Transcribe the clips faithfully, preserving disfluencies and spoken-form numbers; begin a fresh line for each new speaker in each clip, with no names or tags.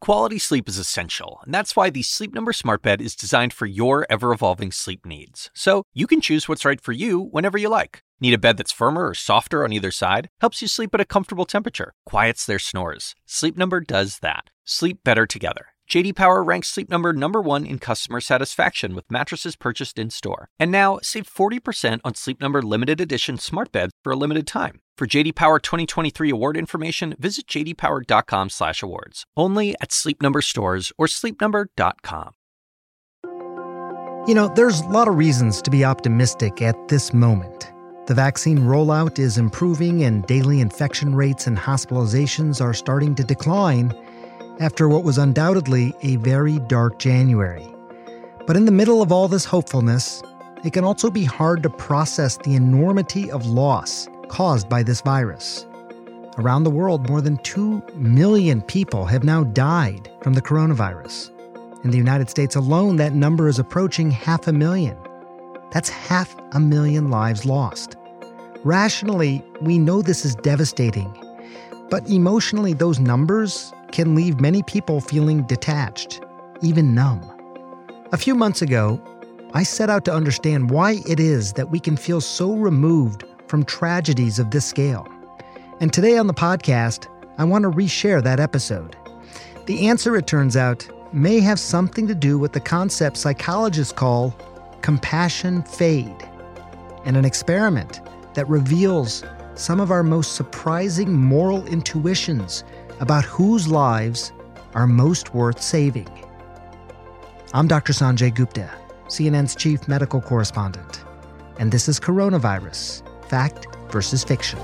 Quality sleep is essential, and that's why the Sleep Number Smart Bed is designed for your ever-evolving sleep needs. So you can choose what's right for you whenever you like. Need a bed that's firmer or softer on either side? Helps you sleep at a comfortable temperature. Quiets their snores. Sleep Number does that. Sleep better together. J D Power ranks Sleep Number number one in customer satisfaction with mattresses purchased in-store. And now, save forty percent on Sleep Number limited edition smart beds for a limited time. For J D Power twenty twenty-three award information, visit j d power dot com slash awards. Only at Sleep Number stores or sleep number dot com.
You know, there's a lot of reasons to be optimistic at this moment. The vaccine rollout is improving and daily infection rates and hospitalizations are starting to decline after what was undoubtedly a very dark January. But in the middle of all this hopefulness, it can also be hard to process the enormity of loss caused by this virus. Around the world, more than two million people have now died from the coronavirus. In the United States alone, that number is approaching half a million. That's half a million lives lost. Rationally, we know this is devastating, but emotionally, those numbers can leave many people feeling detached, even numb. A few months ago, I set out to understand why it is that we can feel so removed from tragedies of this scale. And today on the podcast, I want to reshare that episode. The answer, it turns out, may have something to do with the concept psychologists call compassion fade, and an experiment that reveals some of our most surprising moral intuitions about whose lives are most worth saving. I'm Doctor Sanjay Gupta, C N N's chief medical correspondent, and this is Coronavirus, Fact versus Fiction.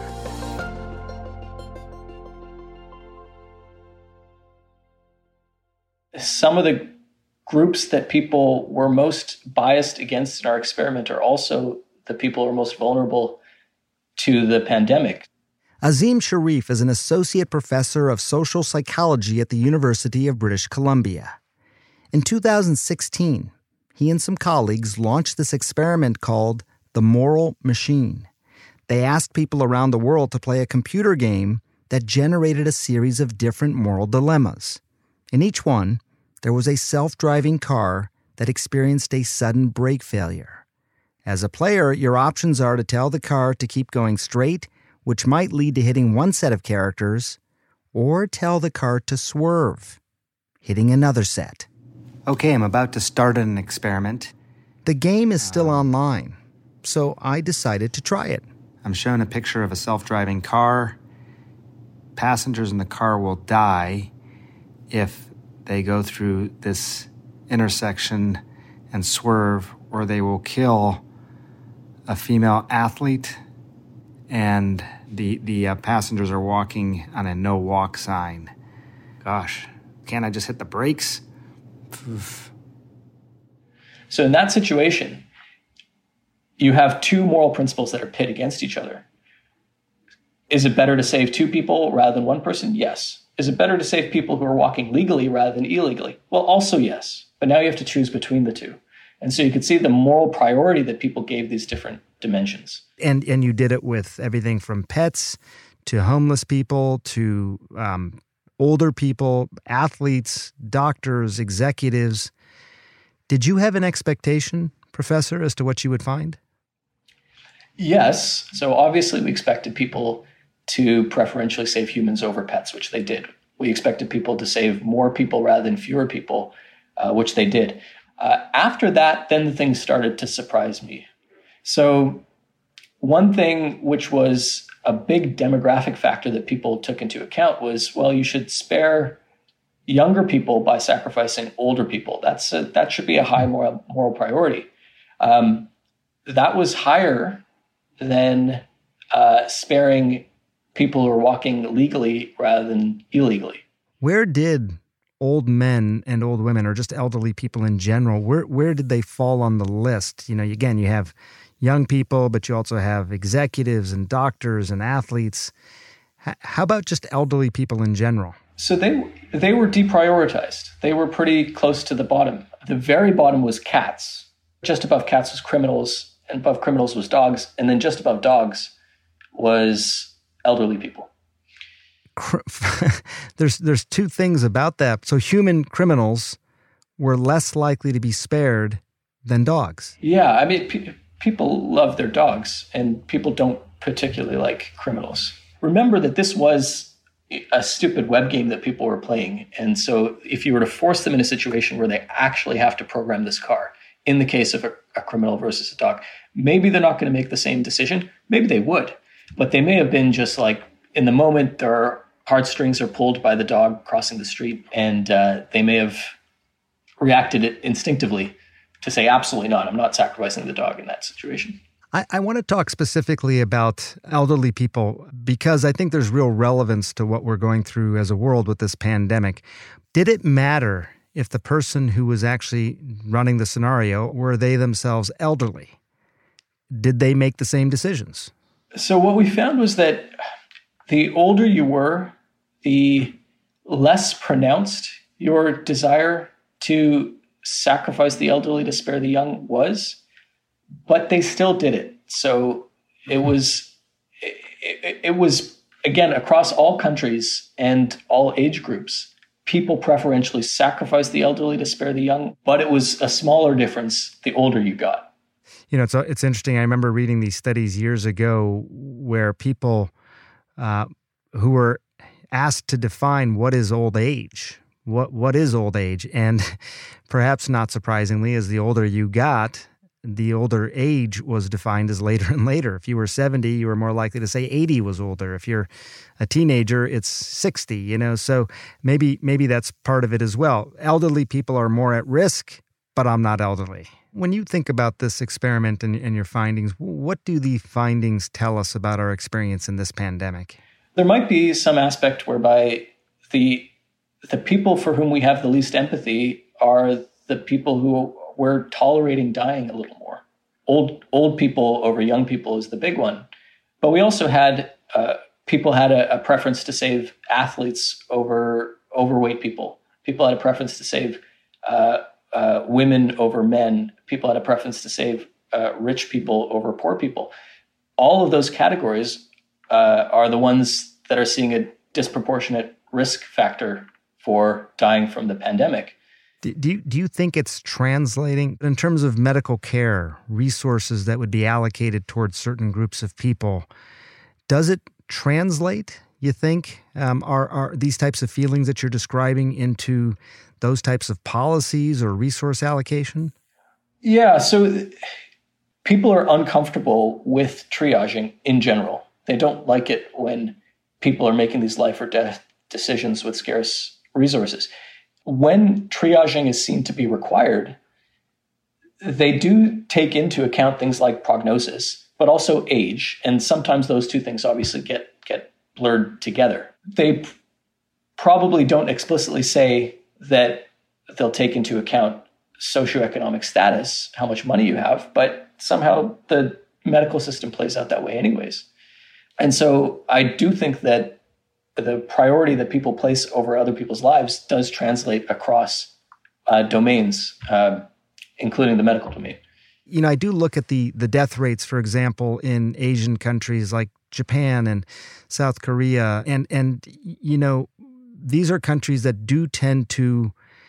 Some of the groups that people were most biased against in our experiment are also the people who are most vulnerable to the pandemic.
Azim Shariff is an associate professor of social psychology at the University of British Columbia. In two thousand sixteen, he and some colleagues launched this experiment called the Moral Machine. They asked people around the world to play a computer game that generated a series of different moral dilemmas. In each one, there was a self-driving car that experienced a sudden brake failure. As a player, your options are to tell the car to keep going straight, which might lead to hitting one set of characters, or tell the car to swerve, hitting another set.
Okay, I'm about to start an experiment.
The game is still online, so I decided to try it.
I'm shown a picture of a self-driving car. Passengers in the car will die if they go through this intersection and swerve, or they will kill a female athlete, and the the uh, passengers are walking on a no-walk sign. Gosh, can't I just hit the brakes? Oof.
So in that situation, you have two moral principles that are pit against each other. Is it better to save two people rather than one person? Yes. Is it better to save people who are walking legally rather than illegally? Well, also yes. But now you have to choose between the two. And so you could see the moral priority that people gave these different dimensions.
And and you did it with everything from pets to homeless people to um, older people, athletes, doctors, executives. Did you have an expectation, Professor, as to what you would find?
Yes. So obviously we expected people to preferentially save humans over pets, which they did. We expected people to save more people rather than fewer people, uh, which they did. Uh, after that, then the things started to surprise me. So one thing which was a big demographic factor that people took into account was, well, you should spare younger people by sacrificing older people. That's a, that should be a high moral, moral priority. Um, that was higher than uh, sparing people who are walking legally rather than illegally.
Where did old men and old women, or just elderly people in general, where where did they fall on the list? You know, again, you have young people, but you also have executives and doctors and athletes. H- how about just elderly people in general?
So they they were deprioritized. They were pretty close to the bottom. The very bottom was cats. Just above cats was criminals, and above criminals was dogs, and then just above dogs was elderly people.
cr- there's there's two things about that. So human criminals were less likely to be spared than dogs.
Yeah, I mean, pe- people love their dogs, and people don't particularly like criminals. Remember that this was a stupid web game that people were playing. And so if you were to force them in a situation where they actually have to program this car, in the case of a, a criminal versus a dog, maybe they're not going to make the same decision. Maybe they would, but they may have been just like, in the moment, their heartstrings are pulled by the dog crossing the street, and uh, they may have reacted it instinctively to say, absolutely not, I'm not sacrificing the dog in that situation.
I, I want to talk specifically about elderly people because I think there's real relevance to what we're going through as a world with this pandemic. Did it matter if the person who was actually running the scenario, were they themselves elderly? Did they make the same decisions?
So what we found was that the older you were, the less pronounced your desire to sacrifice the elderly to spare the young was, but they still did it. So it was, it, it was, again, across all countries and all age groups, people preferentially sacrificed the elderly to spare the young, but it was a smaller difference the older you got.
You know, it's it's interesting. I remember reading these studies years ago where people uh, who were asked to define what is old age, what what is old age, and perhaps not surprisingly, as the older you got, the older age was defined as later and later. If you were seventy, you were more likely to say eighty was older. If you're a teenager, it's sixty, you know, so maybe maybe that's part of it as well. Elderly people are more at risk, but I'm not elderly. When you think about this experiment and, and your findings, what do the findings tell us about our experience in this pandemic?
There might be some aspect whereby the the people for whom we have the least empathy are the people who we're tolerating dying a little more. Old old people over young people is the big one. But we also had, uh, people had a, a preference to save athletes over overweight people. People had a preference to save uh, uh, women over men. People had a preference to save uh, rich people over poor people. All of those categories uh, are the ones that are seeing a disproportionate risk factor for dying from the pandemic.
Do you, do you think it's translating in terms of medical care, resources that would be allocated towards certain groups of people? Does it translate, you think, um, are, are these types of feelings that you're describing into those types of policies or resource allocation?
Yeah, so people are uncomfortable with triaging in general. They don't like it when people are making these life or death decisions with scarce resources. When triaging is seen to be required, they do take into account things like prognosis, but also age. And sometimes those two things obviously get, get blurred together. They p- probably don't explicitly say that they'll take into account socioeconomic status, how much money you have, but somehow the medical system plays out that way anyways. And so I do think that the priority that people place over other people's lives does translate across uh, domains, uh, including the medical domain.
You know, I do look at the the death rates, for example, in Asian countries like Japan and South Korea. And, and you know, these are countries that do tend to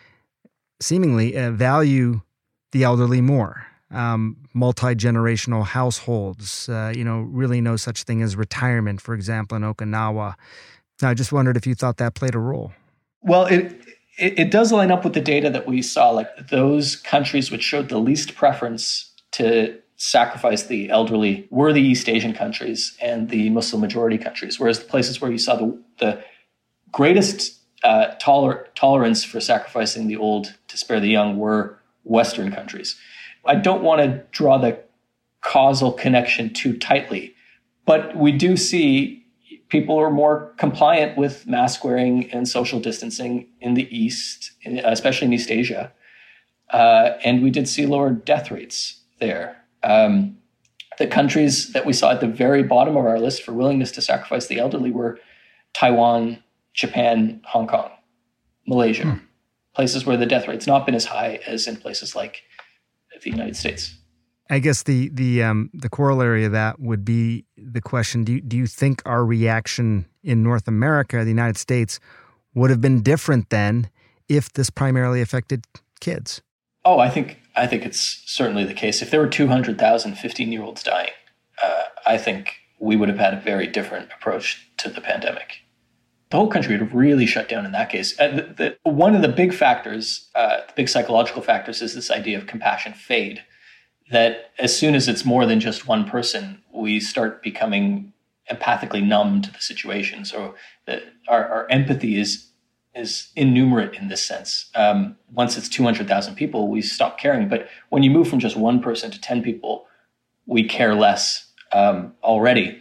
seemingly uh, value the elderly more. Um, multi-generational households, uh, you know, really no such thing as retirement, for example, in Okinawa. I just wondered if you thought that played a role.
Well, it, it it does line up with the data that we saw, like those countries which showed the least preference to sacrifice the elderly were the East Asian countries and the Muslim majority countries, whereas the places where you saw the, the greatest uh, toler- tolerance for sacrificing the old to spare the young were Western countries. I don't want to draw the causal connection too tightly, but we do see people are more compliant with mask wearing and social distancing in the East, especially in East Asia. Uh, and we did see lower death rates there. Um, the countries that we saw at the very bottom of our list for willingness to sacrifice the elderly were Taiwan, Japan, Hong Kong, Malaysia, hmm. places where the death rate's not been as high as in places like the United States.
I guess the the um, the corollary of that would be the question: Do you, do you think our reaction in North America, the United States, would have been different then if this primarily affected kids?
Oh, I think I think it's certainly the case. If there were two hundred thousand fifteen-year-olds dying, uh, I think we would have had a very different approach to the pandemic. The whole country would have really shut down in that case. Uh, the, the, one of the big factors, uh, the big psychological factors, is this idea of compassion fade. That as soon as it's more than just one person, we start becoming empathically numb to the situation. So the, our, our empathy is is innumerate in this sense. Um, once it's two hundred thousand people, we stop caring. But when you move from just one person to ten people, we care less um, already.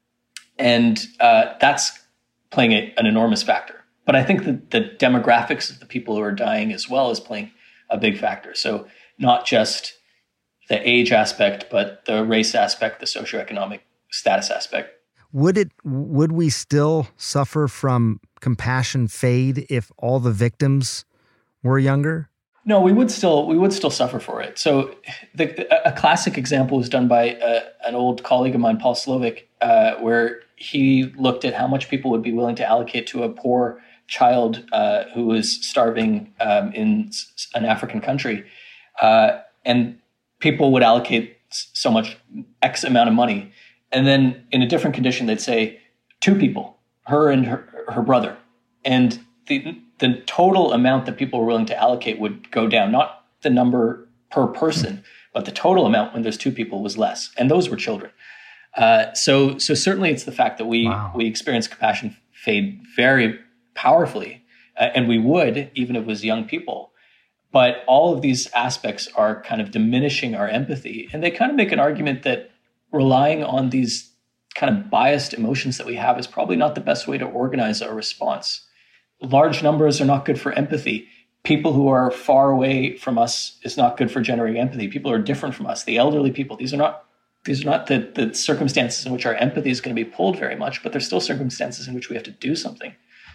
And uh, that's playing a, an enormous factor. But I think that the demographics of the people who are dying as well is playing a big factor. So not just the age aspect, but the race aspect, the socioeconomic status aspect.
Would it? Would we still suffer from compassion fade if all the victims were younger?
No, we would still we would still suffer for it. So the, a classic example was done by a, an old colleague of mine, Paul Slovic, uh, where he looked at how much people would be willing to allocate to a poor child uh, who was starving um, in an African country, uh, and people would allocate so much X amount of money. And then in a different condition, they'd say two people, her and her, her brother. And the the total amount that people were willing to allocate would go down, not the number per person, but the total amount when there's two people was less. And those were children. Uh, so so certainly it's the fact that we, wow. we experience compassion fade very powerfully. Uh, and we would, even if it was young people. But all of these aspects are kind of diminishing our empathy. And they kind of make an argument that relying on these kind of biased emotions that we have is probably not the best way to organize our response. Large numbers are not good for empathy. People who are far away from us is not good for generating empathy. People who are different from us, the elderly people, these are not these are not the, the circumstances in which our empathy is going to be pulled very much, but they're still circumstances in which we have to do something.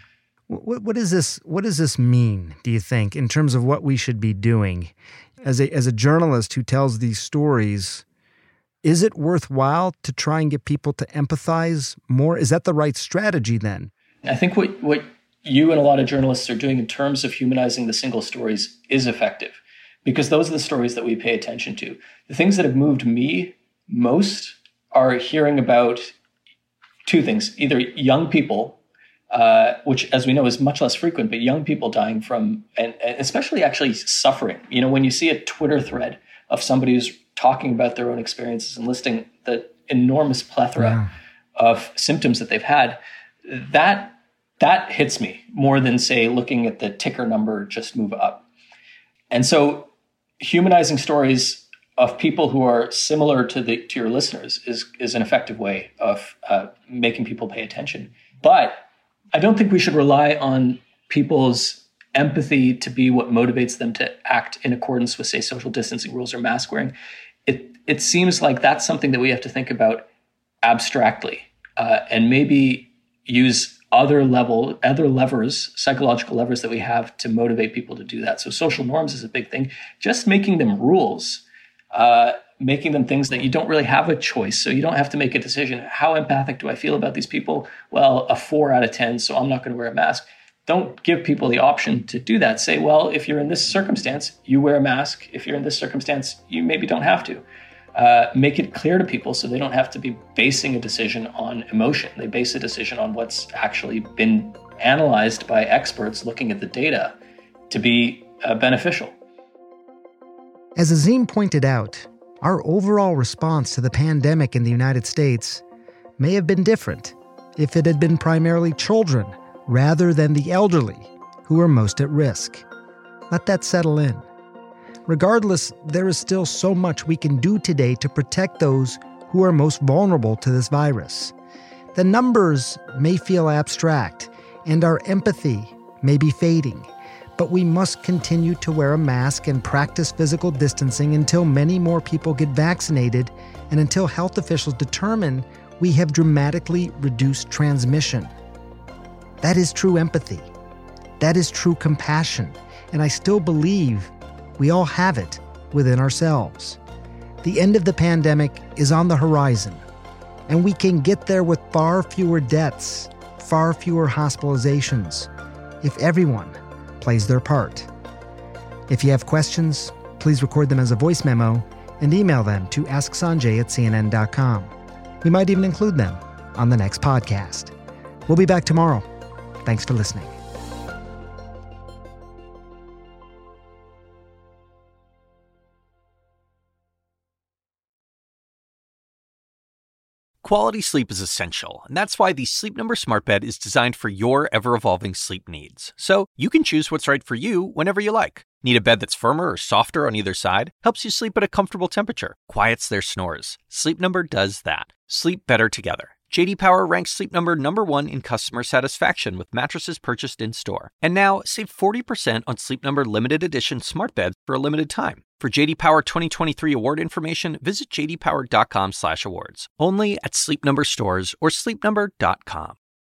What, what does this what does this mean, do you think, in terms of what we should be doing? As a as a journalist who tells these stories, is it worthwhile to try and get people to empathize more? Is that the right strategy then?
I think what, what you and a lot of journalists are doing in terms of humanizing the single stories is effective, because those are the stories that we pay attention to. The things that have moved me most are hearing about two things, either young people, uh, which as we know is much less frequent, but young people dying from, and, and especially actually suffering. You know, when you see a Twitter thread of somebody who's talking about their own experiences and listing the enormous plethora yeah. of symptoms that they've had, that that hits me more than, say, looking at the ticker number just move up. And so humanizing stories of people who are similar to the to your listeners is, is an effective way of uh, making people pay attention. But I don't think we should rely on people's empathy to be what motivates them to act in accordance with, say, social distancing rules or mask wearing. It it seems like that's something that we have to think about abstractly uh, and maybe use other level, other levers, psychological levers that we have to motivate people to do that. So social norms is a big thing. Just making them rules, uh, making them things that you don't really have a choice. So you don't have to make a decision. How empathic do I feel about these people? Well, a four out of ten, so I'm not going to wear a mask. Don't give people the option to do that. Say, well, if you're in this circumstance, you wear a mask. If you're in this circumstance, you maybe don't have to. Uh, make it clear to people so they don't have to be basing a decision on emotion. They base a decision on what's actually been analyzed by experts looking at the data to be uh, beneficial.
As Azim pointed out, our overall response to the pandemic in the United States may have been different if it had been primarily children rather than the elderly who are most at risk. Let that settle in. Regardless, there is still so much we can do today to protect those who are most vulnerable to this virus. The numbers may feel abstract, and our empathy may be fading, but we must continue to wear a mask and practice physical distancing until many more people get vaccinated and until health officials determine we have dramatically reduced transmission. That is true empathy. That is true compassion, and I still believe we all have it within ourselves. The end of the pandemic is on the horizon, and we can get there with far fewer deaths, far fewer hospitalizations, if everyone plays their part. If you have questions, please record them as a voice memo and email them to ask sanjay at c n n dot com. We might even include them on the next podcast. We'll be back tomorrow. Thanks for listening.
Quality sleep is essential, and that's why the Sleep Number Smart Bed is designed for your ever-evolving sleep needs. So you can choose what's right for you whenever you like. Need a bed that's firmer or softer on either side? Helps you sleep at a comfortable temperature, quiets their snores. Sleep Number does that. Sleep better together. J D Power ranks Sleep Number number one in customer satisfaction with mattresses purchased in-store. And now, save forty percent on Sleep Number limited edition smart beds for a limited time. For J D Power twenty twenty-three award information, visit j d power dot com slash awards. Only at Sleep Number stores or sleep number dot com.